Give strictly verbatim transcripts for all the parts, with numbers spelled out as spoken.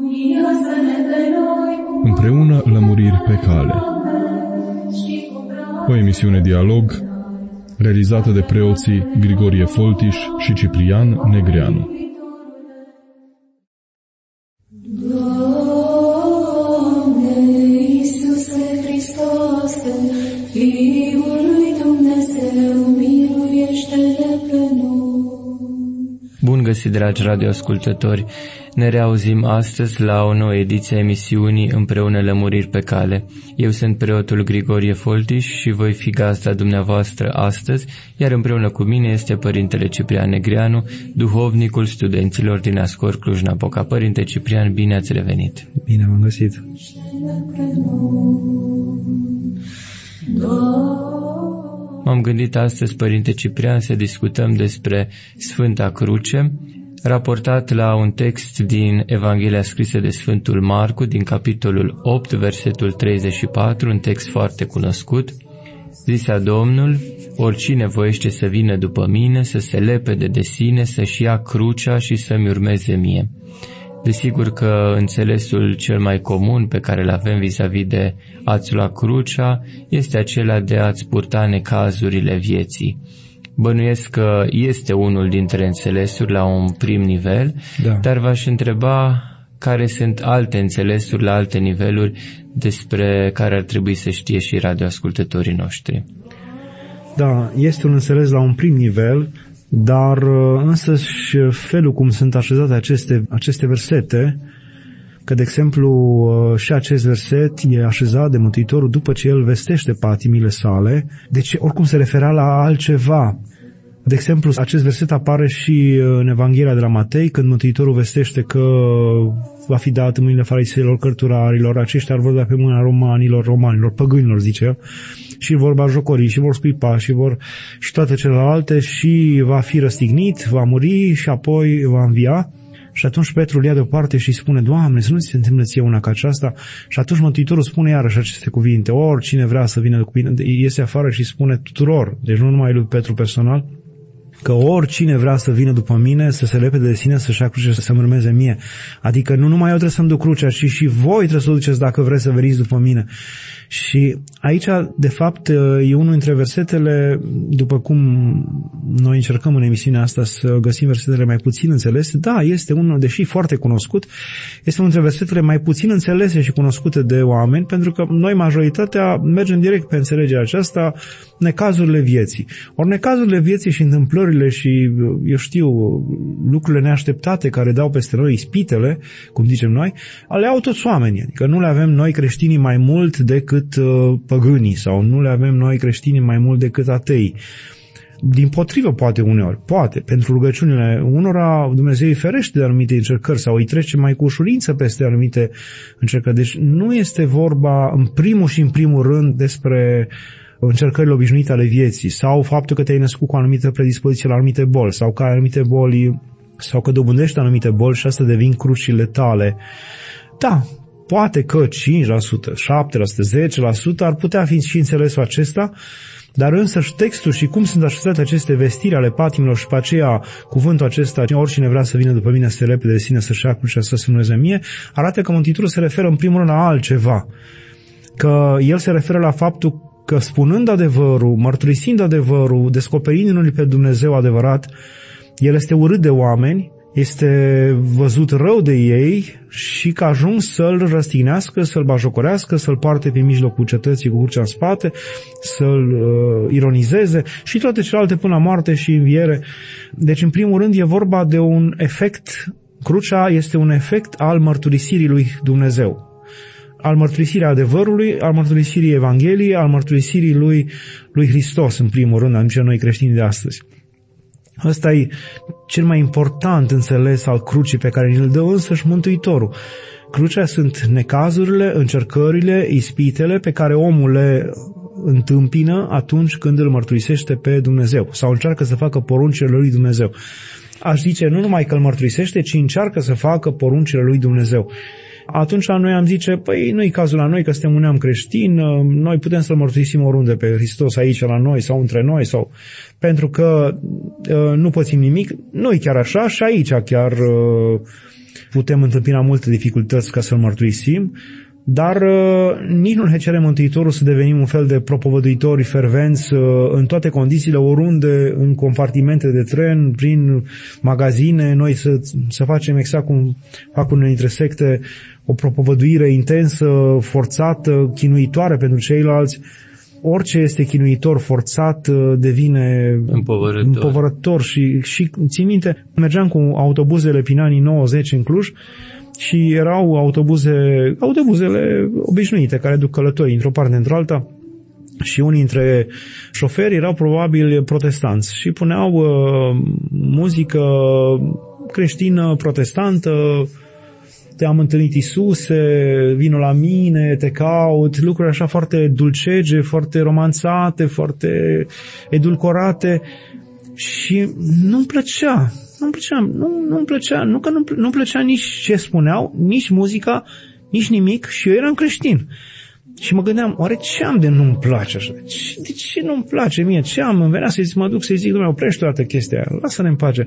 Împreună lămuriri pe cale. O emisiune dialog realizată de preoții Grigorie Foltiș și Ciprian Negreanu. Bun găsit, dragi radioascultători! Ne reauzim astăzi la o nouă ediție a emisiunii Împreună lămuriri pe cale. Eu sunt preotul Grigorie Foltiș și voi fi gazda dumneavoastră astăzi, iar împreună cu mine este Părintele Ciprian Negreanu, duhovnicul studenților din Ascor Cluj-Napoca. Părinte Ciprian, bine ați revenit! Bine v-am găsit! M-am gândit astăzi, Părinte Ciprian, să discutăm despre Sfânta Cruce, raportat la un text din Evanghelia scrisă de Sfântul Marcu, din capitolul opt, versetul treizeci și patru, un text foarte cunoscut. Zisea Domnul: oricine voiește să vină după mine, să se lepede de sine, să-și ia crucea și să-mi urmeze mie. Desigur că înțelesul cel mai comun pe care îl avem vis-a-vis de a-ți lua crucea este acela de a-ți purta necazurile vieții. Bănuiesc că este unul dintre înțelesuri la un prim nivel, da. Dar v-aș întreba care sunt alte înțelesuri la alte niveluri despre care ar trebui să știe și radioascultătorii noștri. Da, este un înțeles la un prim nivel, dar însăși felul cum sunt așezate aceste, aceste versete, că de exemplu și acest verset e așezat de Mântuitorul după ce el vestește patimile sale, deci oricum se referea la altceva. De exemplu, acest verset apare și în Evanghelia de la Matei, când Mântuitorul vestește că va fi dat în mâinile fariseilor, cărturarilor, aceștia vor da pe mâna romanilor, romanilor, păgânilor, zice el, și vor batjocori, și vor scuipa, și vor și toate celelalte, și va fi răstignit, va muri și apoi va învia. Și atunci Petru îl ia deoparte și spune: Doamne, să nu ți se întâmple ție una ca aceasta. Și atunci Mântuitorul spune iarăși aceste cuvinte: oricine vrea să vină cu mine, iese afară și spune tuturor, deci nu numai lui Petru personal, că oricine vrea să vină după mine, să se lepede de sine, să-și ia crucea și să-mi urmeze mie. Adică nu numai eu trebuie să-mi duc crucea, ci și voi trebuie să o duceți dacă vreți să veniți după mine. Și aici, de fapt, e unul dintre versetele, după cum noi încercăm în emisiunea asta să găsim versetele mai puțin înțelese, da, este unul, deși foarte cunoscut, este unul dintre versetele mai puțin înțelese și cunoscute de oameni, pentru că noi, majoritatea, mergem direct pe înțelegerea aceasta, necazurile vieții. Ori necazurile vieții și întâmplările și, eu știu, lucrurile neașteptate care dau peste noi, ispitele, cum zicem noi, le au toți oamenii. Adică nu le avem noi creștinii mai mult decât păgânii sau nu le avem noi creștinii mai mult decât atei. Dimpotrivă, poate uneori, poate, pentru rugăciunile unora Dumnezeu îi ferește de anumite încercări sau îi trece mai cu ușurință peste anumite încercări. Deci nu este vorba în primul și în primul rând despre încercările obișnuite ale vieții sau faptul că te-ai născut cu o anumită predispoziție la anumite boli sau că ai anumite boli sau că dobândești anumite boli și astea devin crucile tale. Da, poate că cinci la sută, șapte la sută, zece la sută ar putea fi și înțelesul acesta, dar însăși textul și cum sunt așezate aceste vestiri ale patimilor și pe aceea cuvântul acesta, oricine vrea să vină după mine, să se lepede de sine, să-și ia crucea, să se urmeze mie, arată că Mântuitorul se referă în primul rând la altceva. Că el se referă la faptul că spunând adevărul, mărturisind adevărul, descoperindu-l pe Dumnezeu adevărat, el este urât de oameni, este văzut rău de ei și că ajung să-l răstignească, să-l bajocorească, să-l poarte pe mijlocul cetății cu crucea în spate, să-l uh, ironizeze și toate celelalte până la moarte și înviere. Deci, în primul rând, e vorba de un efect, crucea este un efect al mărturisirii lui Dumnezeu, al mărturisirii adevărului, al mărturisirii Evangheliei, al mărturisirii lui, lui Hristos, în primul rând, adică noi creștini de astăzi. Ăsta e cel mai important înțeles al crucii pe care îl dă însăși Mântuitorul. Crucea sunt necazurile, încercările, ispitele pe care omul le întâmpină atunci când îl mărturisește pe Dumnezeu sau încearcă să facă poruncile lui Dumnezeu. Aș zice, nu numai că îl mărturisește, ci încearcă să facă poruncile lui Dumnezeu. atunci noi am zice, păi nu-i cazul la noi că suntem un neam creștin, noi putem să-L mărturisim oriunde pe Hristos aici la noi sau între noi, sau pentru că nu pățim nimic. Nu-i chiar așa și aici chiar putem întâmpina multe dificultăți ca să-L mărturisim, dar uh, nici nu ne cere Mântuitorul să devenim un fel de propovăduitori fervenți uh, în toate condițiile, oriunde, în compartimente de tren, prin magazine, noi să, să facem exact cum fac unele dintre secte, o propovăduire intensă, forțată, chinuitoare pentru ceilalți. Orice este chinuitor, forțat, devine împovărător, împovărător. și, și țin minte, mergeam cu autobuzele prin anii nouăzeci în Cluj și erau autobuze, autobuzele obișnuite care duc călătorii într-o parte într-alta și unii dintre șoferi erau probabil protestanți și puneau uh, muzică creștină, protestantă, te-am întâlnit Iisuse, vino la mine, te caut, lucruri așa foarte dulcege, foarte romanțate, foarte edulcorate și nu-mi plăcea. Nu-mi plăcea, nu, nu-mi plăcea, nu că nu, nu-mi plăcea nici ce spuneau, nici muzica, nici nimic și eu eram creștin. Și mă gândeam, oare ce am de nu-mi place așa? De ce, de ce nu-mi place mie? Ce am? Îmi venea să zic, mă duc să-i zic, Dumnezeu, oprește toată chestia aia, lasă-ne în pace.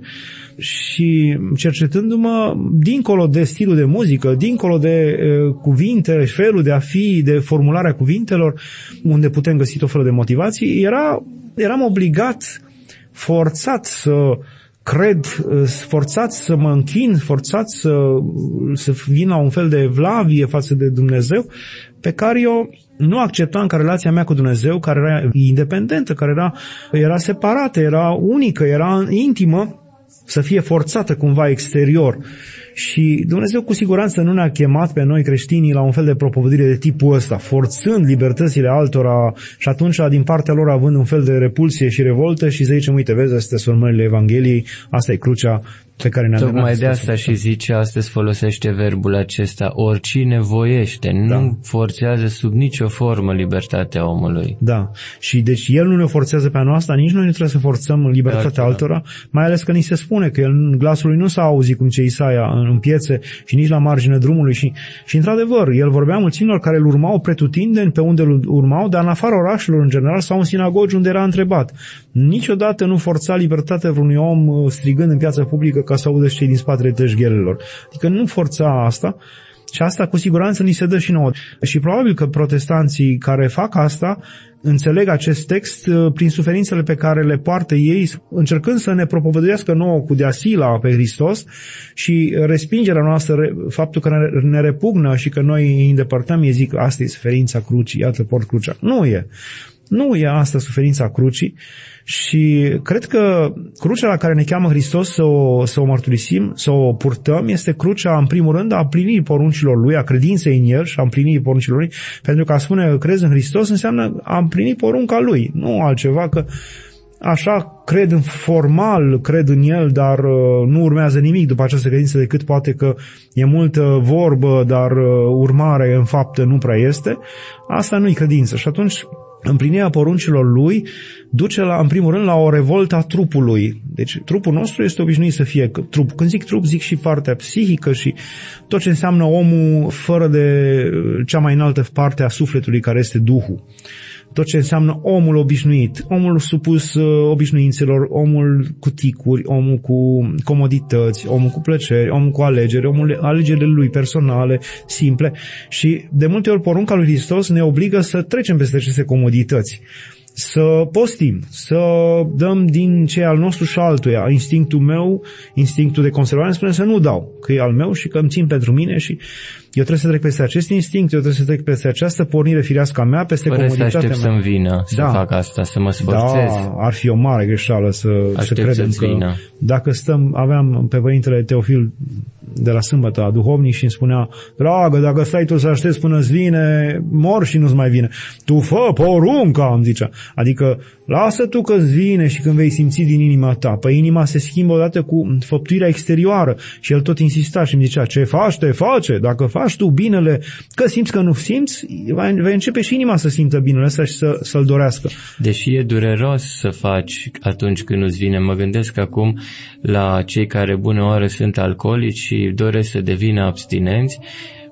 Și cercetându-mă, dincolo de stilul de muzică, dincolo de uh, cuvinte, felul de a fi, de formularea cuvintelor, unde putem găsi tot felul de motivații, era, eram obligat, forțat să cred, forțat să mă închin, forțat să, să vin la un fel de evlavie față de Dumnezeu, pe care eu nu acceptam ca relația mea cu Dumnezeu, care era independentă, care era, era separată, era unică, era intimă, să fie forțată cumva exterior. Și Dumnezeu cu siguranță nu ne-a chemat pe noi creștinii la un fel de propovădire de tipul ăsta, forțând libertățile altora și atunci din partea lor având un fel de repulsie și revoltă și să zicem, uite, vezi, astea sunt urmările Evangheliei, asta e crucea pe care ne-a Tocmai Tocmai de asta și zice, astăzi folosește verbul acesta, oricine voiește, da. Nu forțează sub nicio formă libertatea omului. Da, și deci El nu ne forțează pe a noastră, nici noi nu trebuie să forțăm libertatea altora, mai ales că ni se spune că el, glasul lui nu s-a auzit cum ce Isaia în piețe și nici la marginea drumului și, și într-adevăr, el vorbea mulțimilor care îl urmau pretutindeni pe unde îl urmau, dar în afara orașelor în general sau în sinagogi unde era întrebat. Niciodată nu forța libertatea vreunui om strigând în piața publică ca să audă cei din spatele tășghelelor. Adică nu forța asta și asta cu siguranță ni se dă și nouă. Și probabil că protestanții care fac asta înțeleg acest text prin suferințele pe care le poartă ei, încercând să ne propovăduiască nouă cu deasila pe Hristos și respingerea noastră, faptul că ne repugnă și că noi îi îndepărtăm, ei zic, asta e suferința crucii, iată port crucea. Nu e. Nu e asta suferința crucii și cred că crucea la care ne cheamă Hristos să o, să o mărturisim, să o purtăm, este crucea, în primul rând, a împlinirii poruncilor Lui, a credinței în El și a împlinirii poruncilor Lui, pentru că a spune că crezi în Hristos înseamnă a împlini porunca Lui, nu altceva, că așa cred în formal, cred în El, dar uh, nu urmează nimic după această credință decât poate că e multă vorbă, dar uh, urmare în faptă nu prea este. Asta nu-i credință și atunci împlinirea poruncilor Lui duce la, în primul rând la o revoltă a trupului. Deci trupul nostru este obișnuit să fie trup. Când zic trup, zic și partea psihică și tot ce înseamnă omul fără de cea mai înaltă parte a sufletului care este Duhul. Tot ce înseamnă omul obișnuit, omul supus uh, obișnuințelor, omul cu ticuri, omul cu comodități, omul cu plăceri, omul cu alegeri, omul alegerile lui personale, simple. Și de multe ori porunca lui Hristos ne obligă să trecem peste aceste comodități, să postim, să dăm din ce e al nostru și altuia. Instinctul meu, instinctul de conservare îmi spune să nu dau, că e al meu și că îmi țin pentru mine și eu trebuie să trec peste acest instinct, eu trebuie să trec peste această pornire firească a mea, peste fără comoditatea mea. Fără să aștept să-mi vină să da. fac asta, să mă sforțez. Da, ar fi o mare greșeală să, să credem că vină. Dacă stăm, aveam pe părintele Teofil de la sâmbătă, duhovnic, și îmi spunea, dragă, dacă stai tu să aștepți până îți vine, mor și nu-ți mai vine. Tu fă porunca, îmi zicea. Adică, lasă tu că îți vine și când vei simți din inima ta. Păi inima se schimbă odată cu făptuirea exterioară. Și el tot insista și îmi zicea, ce faci, te face, dacă faci tu binele, că simți că nu simți, vei începe și inima să simtă binele ăsta și să, să-l dorească. Deși e dureros să faci atunci când nu-ți vine, mă gândesc acum la cei care bună oară sunt alcoolici și doresc să devină abstinenți.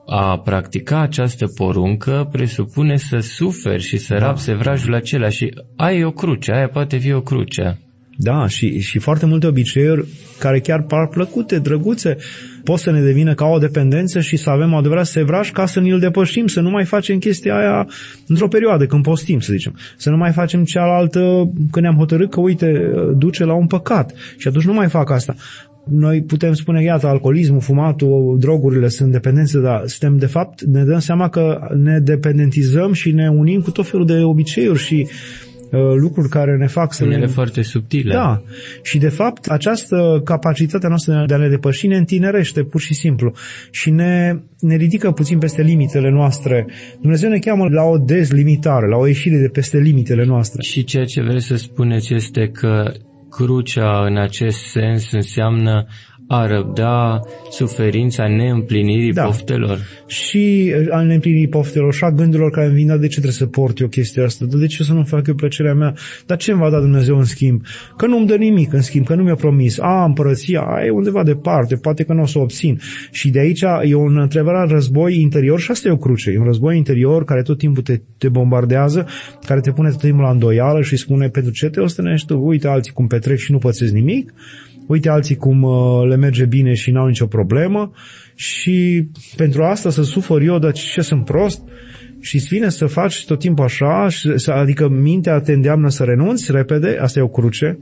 a practica această poruncă presupune să suferi și să da. Rapse vrajul acela și ai o cruce, aia poate fi o cruce. Da, și, și foarte multe obiceiuri care chiar par plăcute, drăguțe, pot să ne devină ca o dependență și să avem adevărat sevraj ca să ne-l depășim, să nu mai facem chestia aia într-o perioadă, când postim, să zicem. Să nu mai facem cealaltă când ne-am hotărât că, uite, duce la un păcat și atunci nu mai fac asta. Noi putem spune, iată, alcoolismul, fumatul, drogurile sunt dependențe, dar suntem, de fapt, ne dăm seama că ne dependentizăm și ne unim cu tot felul de obiceiuri și lucruri care ne fac să Unele ne... foarte subtile. Da. Și de fapt această capacitate noastră de a ne depăși ne întinerește pur și simplu și ne, ne ridică puțin peste limitele noastre. Dumnezeu ne cheamă la o dezlimitare, la o ieșire de peste limitele noastre. Și ceea ce vreți să spuneți este că crucea în acest sens înseamnă a răbda suferința neîmplinirii da. poftelor. Și a neîmplinirii poftelor și a gândurilor care îmi vin, dar de ce trebuie să port eu chestia asta? De ce să nu fac eu plăcerea mea? Dar ce îmi va da Dumnezeu în schimb? Că nu-mi dă nimic în schimb, că nu mi-a promis. A, împărăția, a, e undeva departe, poate că nu o să o obțin. Și de aici e un întrebat război interior și asta e o cruce. E un război interior care tot timpul te, te bombardează, care te pune tot timpul la îndoială și spune, pentru ce te ostenești tu? Uite alții cum petrec și nu pățesc nimic. Uite alții cum uh, le merge bine și n-au nicio problemă și pentru asta să sufăr eu, dar ce sunt prost? Și îți vine să faci tot timpul așa, adică mintea te îndeamnă să renunți repede, asta e o cruce.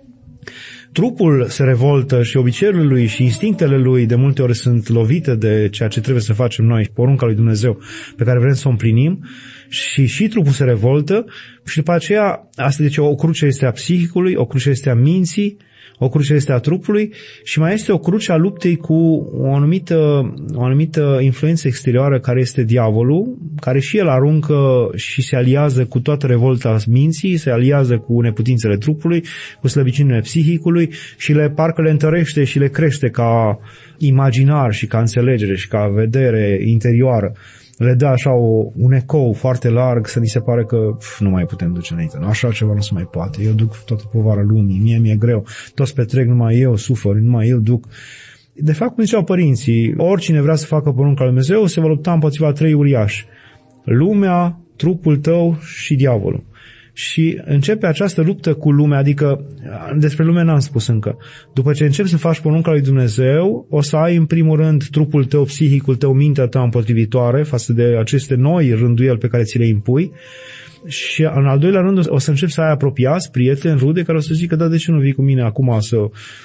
Trupul se revoltă și obiceiurile lui și instinctele lui de multe ori sunt lovite de ceea ce trebuie să facem noi, porunca lui Dumnezeu pe care vrem să o împlinim și și trupul se revoltă și după aceea, asta deci o cruce este a psihicului, o cruce este a minții, o cruce este a trupului și mai este o cruce a luptei cu o anumită, o anumită influență exterioară care este diavolul, care și el aruncă și se aliază cu toată revolta minții, se aliază cu neputințele trupului, cu slăbiciunile psihicului și le parcă le întărește și le crește ca imaginar și ca înțelegere și ca vedere interioară. Le dă așa o, un ecou foarte larg să ni se pare că pf, nu mai putem duce înainte. Nu, așa ceva nu se mai poate. Eu duc toată povara lumii, mie mi-e greu. Toți petrec, numai eu sufăr, numai eu duc. De fapt, cum ziceau părinții, oricine vrea să facă porunca lui Dumnezeu se va lupta împotriva trei uriași. Lumea, trupul tău și diavolul. Și începe această luptă cu lumea, adică despre lume n-am spus încă. După ce începi să faci porunca lui Dumnezeu, o să ai în primul rând trupul tău, psihicul tău, mintea ta împotrivitoare față de aceste noi rânduieli pe care ți le impui. Și în al doilea rând o să începi să ai apropiați, prieteni, rude, care o să zică, da, de ce nu vii cu mine acum să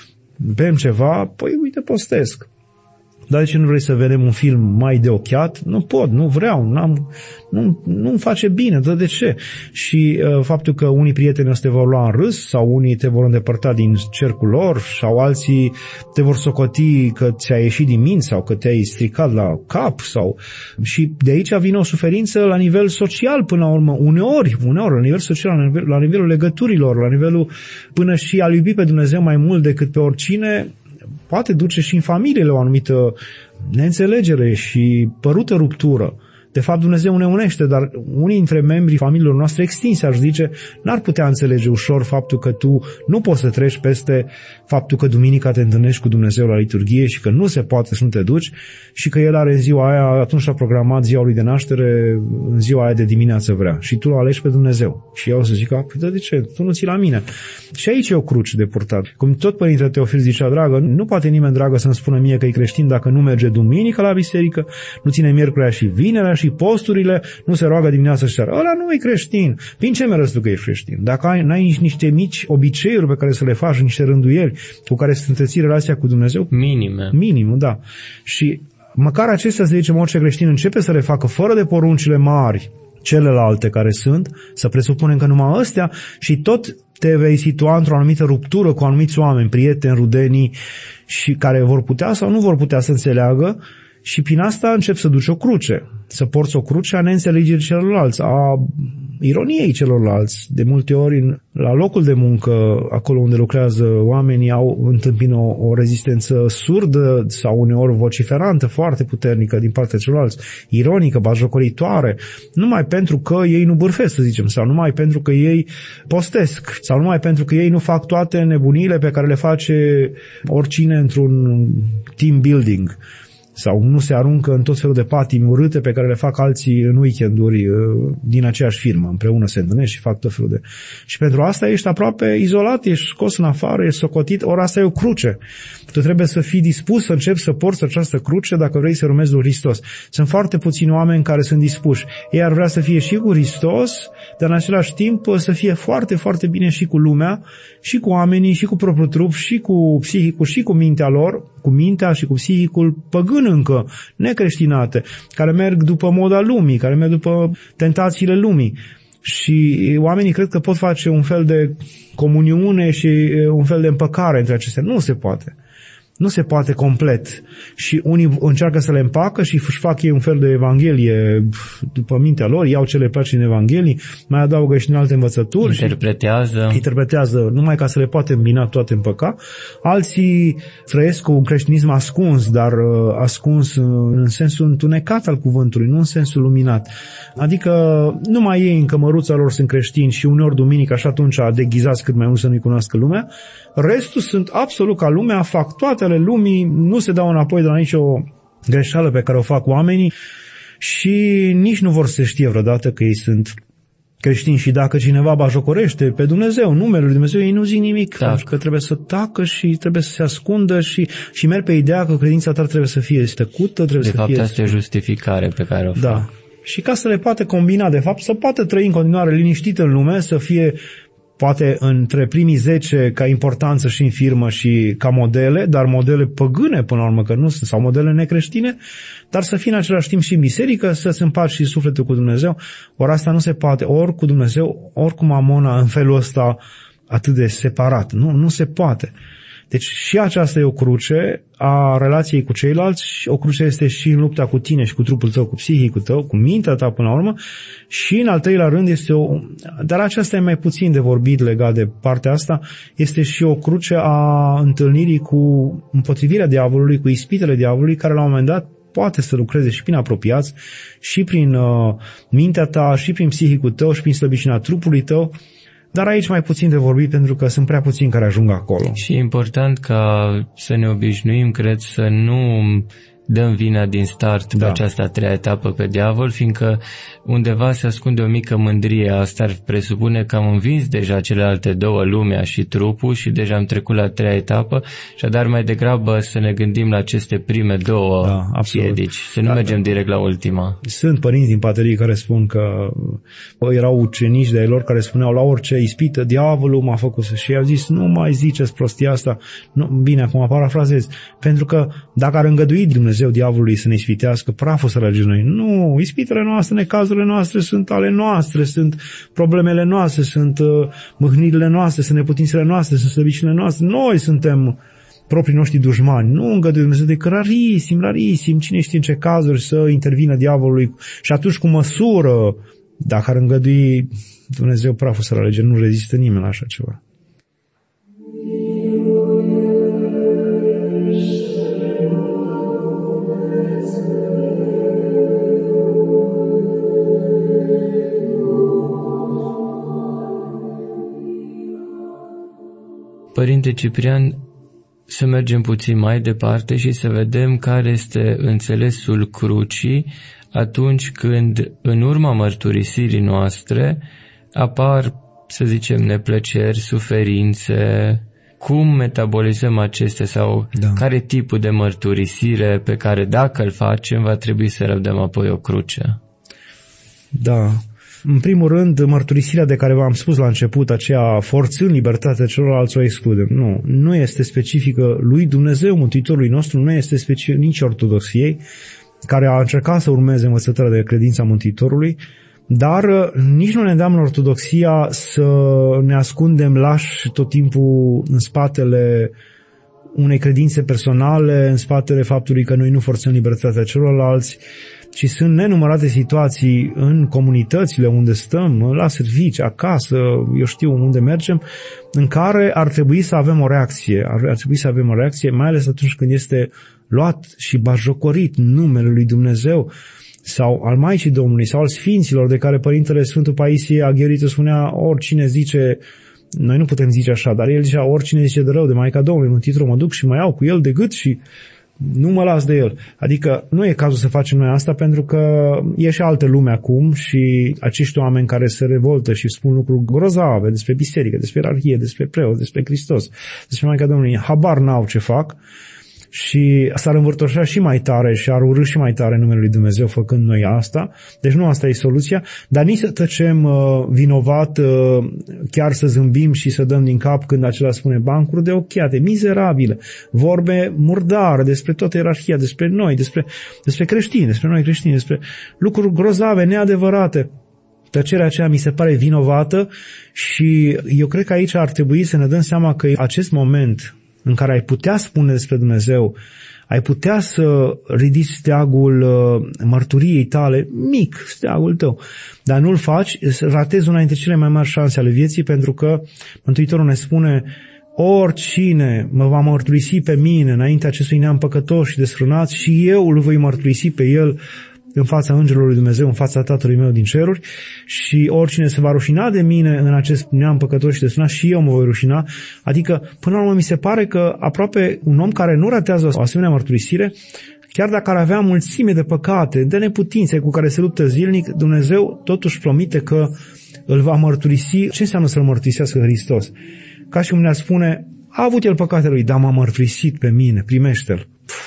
bem ceva? Păi uite, postesc. Dar de ce nu vrei să vedem un film mai de ochiat? Nu pot, nu vreau, n-am, nu, nu-mi face bine, dar de ce? Și uh, faptul că unii prieteni o să te vor lua în râs sau unii te vor îndepărta din cercul lor sau alții te vor socoti că ți-a ieșit din minți sau că te-ai stricat la cap sau... Și de aici vine o suferință la nivel social până la urmă, uneori, uneori la nivel social, la, nivel, la nivelul legăturilor, la nivelul până și a-L iubi pe Dumnezeu mai mult decât pe oricine, poate duce și în familie la o anumită neînțelegere și părută ruptură. De fapt, Dumnezeu ne unește, dar unii dintre membrii familiilor noastre extinse, aș zice, n-ar putea înțelege ușor faptul că tu nu poți să treci peste faptul că duminica te întâlnești cu Dumnezeu la liturghie și că nu se poate să nu te duci și că El are în ziua aia, atunci a programat ziua lui de naștere, în ziua aia de dimineață vrea și tu alegi pe Dumnezeu. Și eu o să zic, păi de ce? Tu nu ții la mine. Și aici e o cruce de purtat. Cum tot Părintele Teofil zicea, dragă, nu poate nimeni, dragă, să-mi spună mie că e creștin dacă nu merge duminică la biserică, nu ține miercurea și vinerea și posturile, nu se roagă dimineața și seara. Ăla nu e creștin. Prin ce mi-arăți tu că ești creștin? Dacă ai, n-ai niște mici obiceiuri pe care să le faci, niște rânduieli cu care să întreții relația cu Dumnezeu? Minime. Minimum, da. Și măcar acestea, să zicem, orice creștin începe să le facă fără de poruncile mari, celelalte care sunt, să presupunem că numai astea și tot te vei situa într-o anumită ruptură cu anumiți oameni, prieteni, rudenii și care vor putea sau nu vor putea să înțeleagă și prin asta încep să duci o cruce, să porți o cruce a neînțelegerii celorlalți, a ironiei celorlalți. De multe ori, la locul de muncă, acolo unde lucrează oamenii, au întâmpină o, o rezistență surdă sau uneori vociferantă, foarte puternică din partea celorlalți, ironică, batjocoritoare, numai pentru că ei nu bârfesc, să zicem, sau numai pentru că ei postesc, sau numai pentru că ei nu fac toate nebuniile pe care le face oricine într-un team building. sau nu se aruncă în tot felul de patimi urâte pe care le fac alții în weekenduri din aceeași firmă. Împreună se întâlnesc și fac tot felul de... Și pentru asta ești aproape izolat, ești scos în afară, ești socotit, ori asta e o cruce. Tu trebuie să fii dispus să începi să porți această cruce dacă vrei să urmezi lui Hristos. Sunt foarte puțini oameni care sunt dispuși. Ei ar vrea să fie și cu Hristos, dar în același timp să fie foarte, foarte bine și cu lumea, și cu oamenii, și cu propriul trup, și cu psihicul, și cu mintea lor, cu mintea și cu psihicul păgân încă, necreștinate, care merg după moda lumii, care merg după tentațiile lumii. Și oamenii cred că pot face un fel de comuniune și un fel de împăcare între acestea. Nu se poate. Nu se poate complet. Și unii încearcă să le împacă și își fac ei un fel de evanghelie după mintea lor, iau ce le place în evanghelii, mai adaugă și în alte învățături. Interpretează. Și interpretează numai ca să le poate îmbina toate împăca. Alții trăiesc cu un creștinism ascuns, dar ascuns în sensul întunecat al cuvântului, nu în sensul luminat. Adică numai ei în cămăruța lor sunt creștini și uneori duminică și atunci deghizați cât mai mult să nu-i cunoască lumea. Restul sunt absolut ca lumea, fac toate ale lumii, nu se dau înapoi de la nicio greșeală pe care o fac oamenii și nici nu vor să știe vreodată că ei sunt creștini. Și dacă cineva bajocorește pe Dumnezeu, numele lui Dumnezeu, ei nu zic nimic, Tac. pentru că trebuie să tacă și trebuie să se ascundă și, și merg pe ideea că credința ta trebuie să fie stăcută, trebuie de să fapt, fie... De fapt, asta e justificare pe care o fac. Da. Și ca să le poate combina, de fapt, să poată trăi în continuare liniștit în lume, să fie poate între primii zece ca importanță și în firmă și ca modele, dar modele păgâne până la urmă, că nu sunt, sau modele necreștine, dar să fie în același timp și în biserică, să-ți împaci și sufletul cu Dumnezeu. Ori asta nu se poate, ori cu Dumnezeu, ori cu Mamona, în felul ăsta atât de separat. Nu, nu se poate. Deci și aceasta e o cruce a relației cu ceilalți, și o cruce este și în lupta cu tine și cu trupul tău, cu psihicul tău, cu mintea ta până la urmă, și în al treilea rând este o... Dar aceasta e mai puțin de vorbit legat de partea asta, este și o cruce a întâlnirii cu împotrivirea diavolului, cu ispitele diavolului, care la un moment dat poate să lucreze și prin apropiați, și prin uh, mintea ta, și prin psihicul tău, și prin slăbiciunea trupului tău. Dar aici mai puțin de vorbit, pentru că sunt prea puțini care ajung acolo. Și e important ca să ne obișnuim, cred, să nu dăm vina din start da. pe această a treia etapă pe diavol, fiindcă undeva se ascunde o mică mândrie. Asta ar presupune că am învins deja celelalte două, lumea și trupul, și deja am trecut la a treia etapă, și dar mai degrabă să ne gândim la aceste prime două da, piedici, să nu da, mergem direct la ultima. Sunt părinți din paterii care spun că erau ucenici de-ai lor care spuneau la orice ispită, diavolul m-a făcut să... Și i-au zis, nu mai ziceți prostia asta. Nu, bine, acum parafrazez, pentru că dacă ar îngădui Dumnezeu diavolului să ne ispitească, praful să răge noi. Nu, ispitele noastre, necazurile noastre sunt ale noastre, sunt problemele noastre, sunt uh, mâhnirile noastre, sunt neputințele noastre, sunt slăbiciunile noastre. Noi suntem proprii noștri dușmani. Nu îngăduie Dumnezeu decât rarisim, rarisim, cine știe în ce cazuri să intervină diavolului. Și atunci cu măsură, dacă ar îngădui Dumnezeu praful să răge, nu rezistă nimeni la așa ceva. Părinte Ciprian, să mergem puțin mai departe și să vedem care este înțelesul crucii atunci când, în urma mărturisirii noastre, apar, să zicem, neplăceri, suferințe. Cum metabolizăm acestea sau da. care e tipul de mărturisire pe care, dacă îl facem, va trebui să răbdăm apoi o cruce? Da. În primul rând, mărturisirea de care v-am spus la început, aceea forțând libertatea celorlalți, o excludem. Nu, nu este specifică lui Dumnezeu, Mântuitorului nostru, nu este specifică nici ortodoxiei, care a încercat să urmeze învățătura de credința Mântuitorului, dar nici nu ne îndeamnă ortodoxia să ne ascundem lași tot timpul în spatele unei credințe personale, în spatele faptului că noi nu forțăm libertatea celorlalți, ci sunt nenumărate situații în comunitățile unde stăm, la servici, acasă, eu știu unde mergem, în care ar trebui să avem o reacție, ar, ar trebui să avem o reacție, mai ales atunci când este luat și bajocorit numele lui Dumnezeu sau al Maicii Domnului sau al Sfinților, de care Părintele Sfântul Paisie Aghiorită spunea, oricine zice, noi nu putem zice așa, dar el zicea, oricine zice de rău de Maica Domnului, Mântuitorul, mă duc și mă iau cu el de gât și nu mă las de el. Adică nu e cazul să facem noi asta, pentru că e și altă lume acum și acești oameni care se revoltă și spun lucruri grozave despre biserică, despre ierarhie, despre preot, despre Hristos, despre Maica Domnului, habar n-au ce fac și s-ar învârtoșea și mai tare și ar urâ și mai tare numele lui Dumnezeu făcând noi asta. Deci nu asta e soluția, dar nici să tăcem uh, vinovat, uh, chiar să zâmbim și să dăm din cap când acela spune bancuri de ochiate, mizerabile, vorbe murdare despre toată ierarhia, despre noi, despre, despre creștini, despre noi creștini, despre lucruri grozave, neadevărate. Tăcerea aceea mi se pare vinovată și eu cred că aici ar trebui să ne dăm seama că acest moment în care ai putea spune despre Dumnezeu, ai putea să ridici steagul uh, mărturiei tale, mic steagul tău, dar nu-l faci, ratezi una dintre cele mai mari șanse ale vieții, pentru că Mântuitorul ne spune: oricine mă va mărturisi pe mine înaintea acestui neam păcătos și desfrânat, și eu îl voi mărturisi pe el în fața îngerilor lui Dumnezeu, în fața Tatălui meu din ceruri, și oricine se va rușina de mine în acest neam păcătos și desfrânat, și eu mă voi rușina. Adică, până la urmă, mi se pare că aproape un om care nu ratează o asemenea mărturisire, chiar dacă ar avea mulțime de păcate, de neputințe cu care se luptă zilnic, Dumnezeu totuși promite că îl va mărturisi. Ce înseamnă să-L mărturisească Hristos? Ca și cum ne-ar spune: a avut el păcatele lui, dar m-a mărturisit pe mine, primește-l.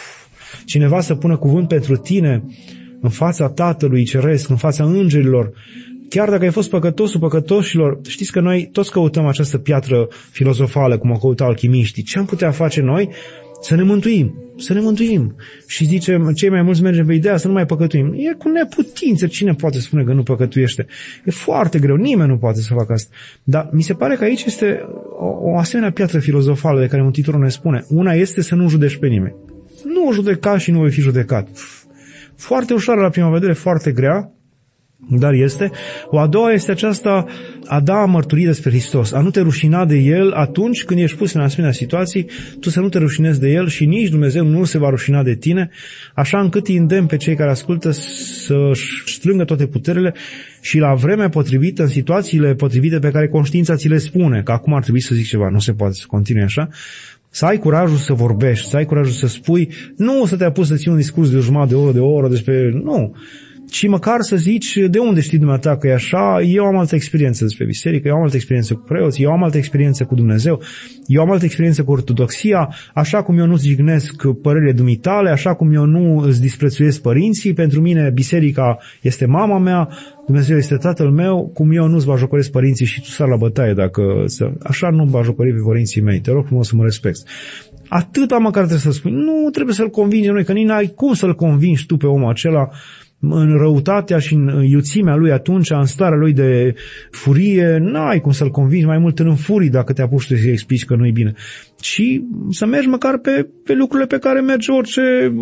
Cineva să pună cuvânt pentru tine în fața Tatălui Ceresc, în fața îngerilor, chiar dacă ai fost păcătosul păcătoșilor. Știți că noi toți căutăm această piatră filozofală, cum o căutau alchimiștii. Ce am putea face noi? Să ne mântuim, să ne mântuim. Și zicem, cei mai mulți mergem pe ideea să nu mai păcătuim. E cu neputință, cine poate spune că nu păcătuiește? E foarte greu, nimeni nu poate să facă asta. Dar mi se pare că aici este o, o asemenea piatră filozofală de care Mântuitorul ne spune. Una este să nu judești pe nimeni. Nu judeca și nu vei fi judecat. Foarte ușoară la prima vedere, foarte grea, dar este. O a doua este aceasta, a da mărturie despre Hristos, a nu te rușina de El atunci când ești pus în asemenea situații, tu să nu te rușinezi de El și nici Dumnezeu nu se va rușina de tine, așa încât îi îndemn pe cei care ascultă să-și strângă toate puterile și la vremea potrivită, în situațiile potrivite pe care conștiința ți le spune, că acum ar trebui să zic ceva, nu se poate să continue așa, să ai curajul să vorbești, să ai curajul să spui, nu să te apuci să ții un discurs de o jumătate de oră, de o oră despre, nu, ci măcar să zici de unde știi dumneata că e așa. Eu am altă experiență despre biserică, eu am altă experiență cu preoți, eu am altă experiență cu Dumnezeu, eu am altă experiență cu ortodoxia, așa cum eu nu jignesc părerile dumitale, așa cum eu nu îți disprețuiesc părinții, pentru mine biserica este mama mea, Dumnezeu este tatăl meu, cum eu nu-ți bajocoresc părinții și tu sar la bătaie dacă... Așa nu bajocori pe părinții mei, te rog frumos să mă respecti. Atâta măcar trebuie să spui, nu trebuie să-l convingi noi, că nici n-ai cum să-l convingi tu pe omul acela în răutatea și în iuțimea lui atunci, în starea lui de furie, n-ai cum să-l convingi, mai mult în furii dacă te apuci să-i explici că nu-i bine. Și să mergi măcar pe, pe lucrurile pe care merge orice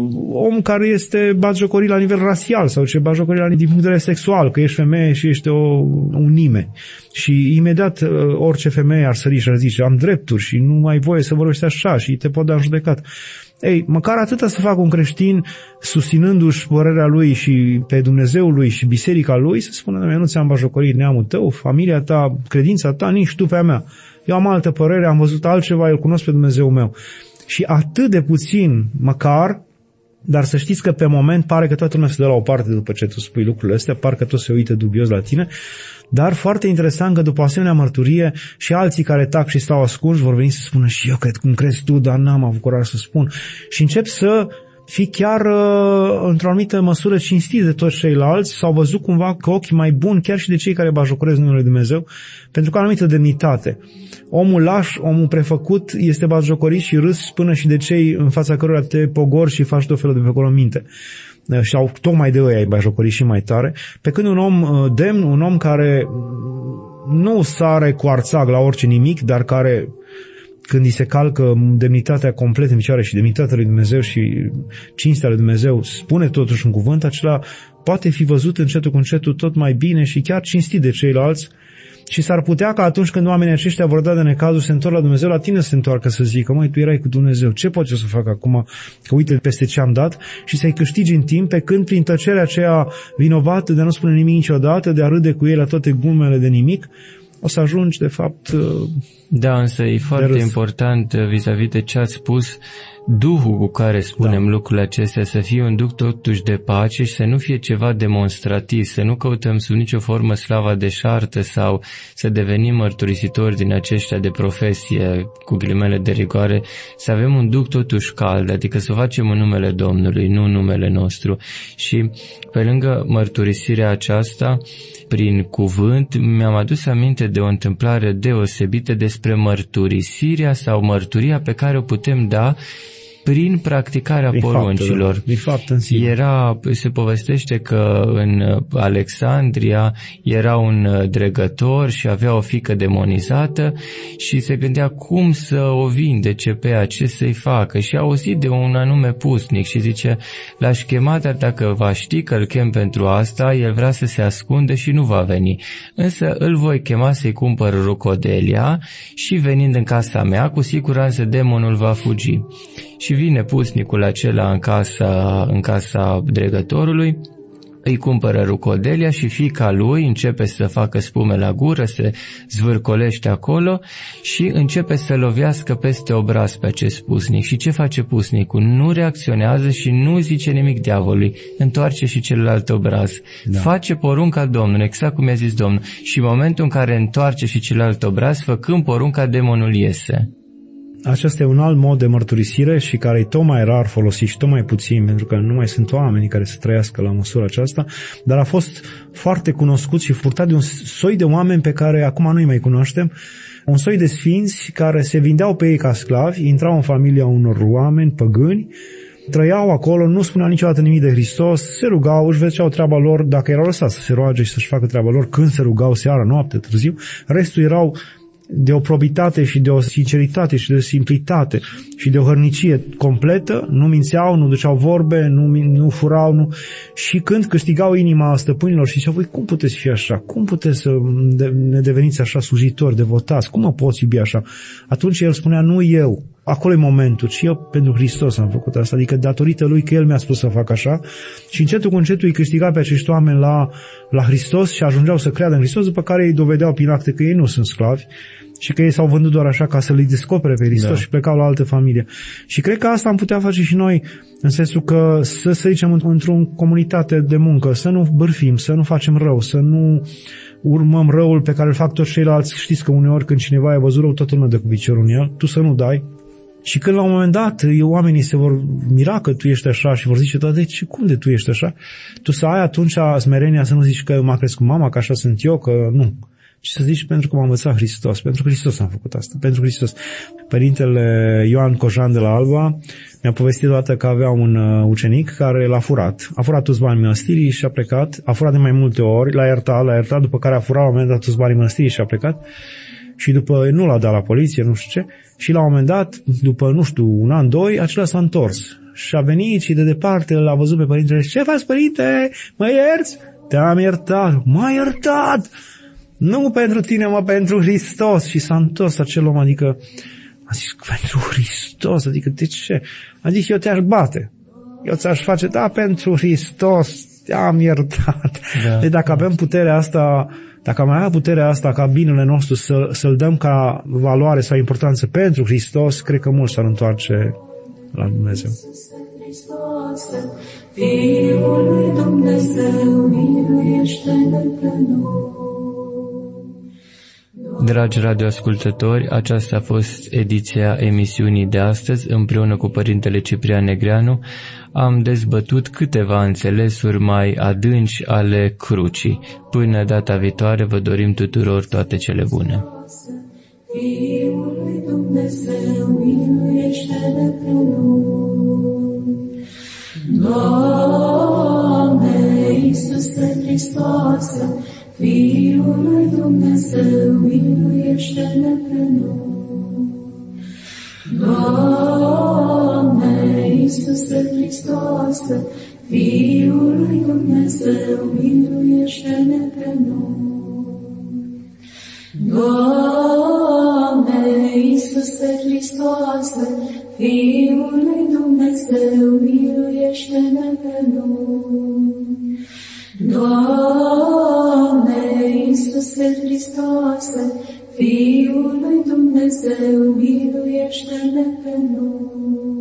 om care este batjocorit la nivel rasial sau ce batjocorit la din punct de vedere sexual, că ești femeie și ești o, un nimeni. Și imediat orice femeie ar sări și ar zice, am drepturi și nu ai voie să vorbești așa și te pot da în judecat. Ei, măcar atâta să facă un creștin, susținându-și părerea lui și pe Dumnezeul lui și biserica lui, să spună, eu nu ți-am bajocorit neamul tău, familia ta, credința ta, nici tu pe a mea. Eu am altă părere, am văzut altceva, eu cunosc pe Dumnezeul meu. Și atât de puțin, măcar, dar să știți că pe moment pare că toată lumea se dă la o parte după ce tu spui lucrurile astea, parcă tot se uită dubios la tine, dar foarte interesant că după asemenea mărturie și alții care tac și stau ascunși vor veni să spună și eu cred cum crezi tu, dar n-am avut curaj să spun. Și încep să fii chiar uh, într-o anumită măsură cinstit de toți ceilalți, s-au văzut cumva cu ochii mai buni chiar și de cei care bajocoresc numele lui Dumnezeu, pentru că au anumită demnitate. Omul laș, omul prefăcut este batjocorit și râs până și de cei în fața cărora te pogori și faci tot felul de pecolominte. Și au tocmai de ăia ai bajocorit și mai tare, pe când un om demn, un om care nu sare cu arțag la orice nimic, dar care, când îi se calcă demnitatea complet în picioare și demnitatea lui Dumnezeu și cinstea lui Dumnezeu, spune totuși un cuvânt, acela poate fi văzut încetul cu încetul tot mai bine și chiar cinstit de ceilalți. Și s-ar putea ca atunci când oamenii aceștia vor da de necazuri, se întorc la Dumnezeu, la tine să se întoarcă să zică, măi, tu erai cu Dumnezeu, ce pot eu să fac acum, că uite peste ce am dat, și să-i câștigi în timp, pe când prin tăcerea aceea vinovată de a nu spune nimic niciodată, de a râde cu ei la toate glumele de nimic, o să ajungi, de fapt... Da, însă e foarte important vis-a-vis de ce ați spus, Duhul cu care spunem da. lucrurile acestea să fie un Duh totuși de pace și să nu fie ceva demonstrativ, să nu căutăm sub nicio formă slava deșartă sau să devenim mărturisitori din aceștia de profesie, cu ghilimele de rigoare, să avem un Duh totuși cald, adică să o facem în numele Domnului, nu în numele nostru. Și pe lângă mărturisirea aceasta, prin cuvânt, mi-am adus aminte de o întâmplare deosebită despre mărturisirea sau mărturia pe care o putem da prin practicarea prin poruncilor. Fapte, da. fapt în sine. Era, se povestește că în Alexandria era un dregător și avea o fiică demonizată și se gândea cum să o vindece pe ea, ce să-i facă, și a auzit de un anume pusnic și zice, l-aș chema, dar dacă va ști că îl chem pentru asta, el vrea să se ascunde și nu va veni. Însă îl voi chema să-i cumpăr rucodelia și venind în casa mea, cu siguranță demonul va fugi. Și vine pusnicul acela în casa, în casa dregătorului, îi cumpără rucodelia și fiica lui începe să facă spume la gură, se zvârcolește acolo și începe să lovească peste obraz pe acest pusnic. Și ce face pusnicul? Nu reacționează și nu zice nimic diavolului, întoarce și celălalt obraz. Da. Face porunca Domnului, exact cum i-a zis Domnul. Și în momentul în care întoarce și celălalt obraz, făcând porunca, demonul iese. Acesta e un alt mod de mărturisire și care e tot mai rar folosit și tot mai puțin, pentru că nu mai sunt oameni care să trăiască la măsura aceasta, dar a fost foarte cunoscut și furtat de un soi de oameni pe care acum nu-i mai cunoaștem, un soi de sfinți care se vindeau pe ei ca sclavi, intrau în familia unor oameni păgâni, trăiau acolo, nu spuneau niciodată nimic de Hristos, se rugau, își făceau treaba lor, dacă erau lăsați să se roage și să-și facă treaba lor, când se rugau seara, noapte, târziu, restul erau de o probitate și de o sinceritate și de o simplitate și de o hărnicie completă, nu mințeau, nu duceau vorbe, nu, nu furau, nu... și când câștigau inima stăpânilor și ziceau, voi, cum puteți fi așa? Cum puteți să ne deveniți așa slujitori, devotați? Cum mă poți iubi așa? Atunci el spunea, nu eu, acolo e momentul, ci eu pentru Hristos am făcut asta, adică datorită lui că el mi-a spus să fac așa, și încetul cu încetul îi câștiga pe acești oameni la, la Hristos și ajungeau să creadă în Hristos, după care îi dovedeau prin acte că ei nu sunt sclavi și că ei s-au vândut doar așa ca să le descopere pe Hristos, da. Și plecau la altă familie. Și cred că asta am putea face și noi, în sensul că să, să zicem, într-o comunitate de muncă, să nu bârfim, să nu facem rău, să nu urmăm răul pe care îl fac toți ceilalți. Știți că uneori când cineva a văzut rău, toată lumea dă cu piciorul în el, tu să nu dai. Și când la un moment dat oamenii se vor mira că tu ești așa și vor zice, da, de ce, cum de tu ești așa? Tu să ai atunci smerenia să nu zici că m-a crescut mama, că așa sunt eu, că nu. Și să zici, pentru că m-a învățat Hristos, pentru Hristos am făcut asta, pentru Hristos. Părintele Ioan Cojan de la Alba mi-a povestit odată că avea un ucenic care l-a furat. A furat toți banii mănăstirii și a plecat. A furat de mai multe ori, l-a iertat, l-a iertat, după care a furat la un moment dat toți banii mănăstirii și a plecat. Și după, nu l-a dat la poliție, nu știu ce, și la un moment dat, după, nu știu, un an, doi, acela s-a întors. Și a venit și de departe l-a văzut pe părintele și, ce faci, părinte? Mă ierți? Te-am iertat. M-a iertat! Nu pentru tine, mă, pentru Hristos. Și s-a întors acel om, adică, a zis, pentru Hristos, adică, de ce? A zis, eu te-aș bate. Eu ți-aș face, da, pentru Hristos, te-am iertat. Da. Deci dacă avem puterea asta, dacă am avea puterea asta ca binele nostru să, să-l dăm ca valoare sau importanță pentru Hristos, cred că mult s-ar întoarce la Dumnezeu. Fiul lui Dumnezeu, miluiește-ne pe noi. Dragi radioascultători, aceasta a fost ediția emisiunii de astăzi. Împreună cu Părintele Ciprian Negreanu am dezbătut câteva înțelesuri mai adânci ale crucii. Până data viitoare vă dorim tuturor toate cele bune. Fiul lui Dumnezeu, miluiește-ne pe noi. Doamne Iisuse Hristoase, Fiul lui Dumnezeu, miluiește-ne pe noi. Doamne Iisuse Hristoase, Fiul lui Dumnezeu, miluiește-ne pe noi. Doamne Iisuse Hristoase, Fiul lui Dumnezeu, miluiește-ne pe noi. Doamne Iisuse Hristoase, Hristoase, Fiul lui Dumnezeu, miluiește-ne pe noi.